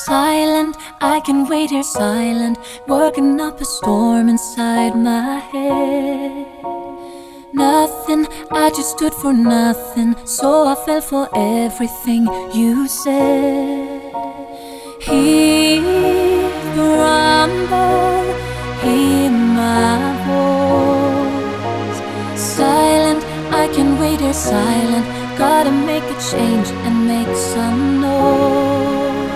Silent, I can wait here silent, working up a storm inside my head. Nothing, I just stood for nothing, so I fell for everything you said. Hear the rumble, hear my voice. Silent, I can wait here silent, gotta make a change and make some noise.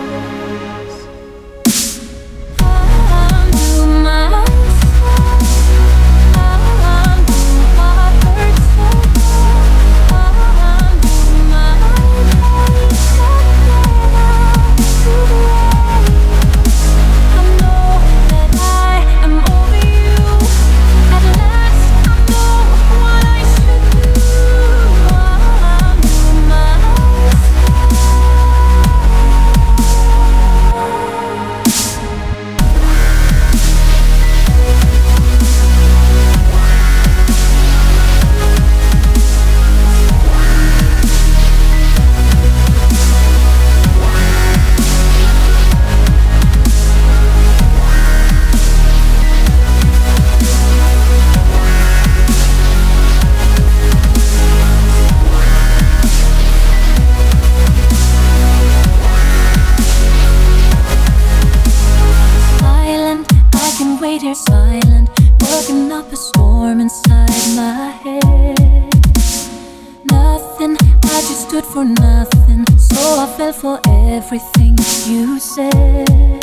Here silent, working up a storm inside my head. Nothing, I just stood for nothing, so I fell for everything you said.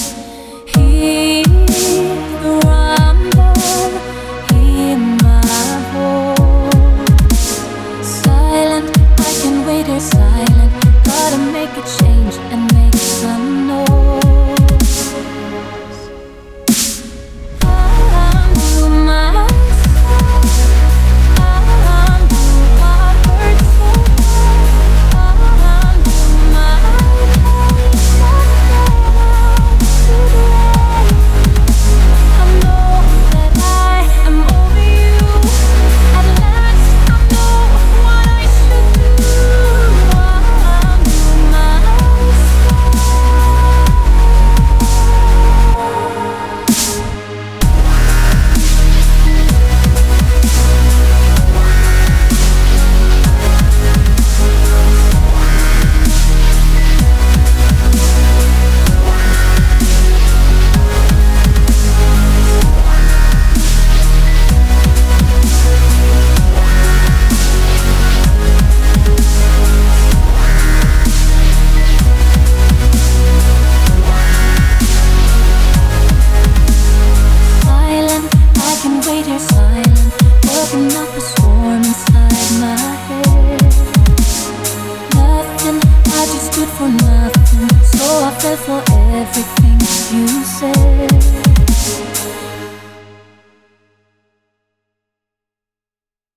Hear the rumble, hear my voice. Silent, I can wait here silent, gotta make a change and make some noise. For nothing, so I fell for everything you said.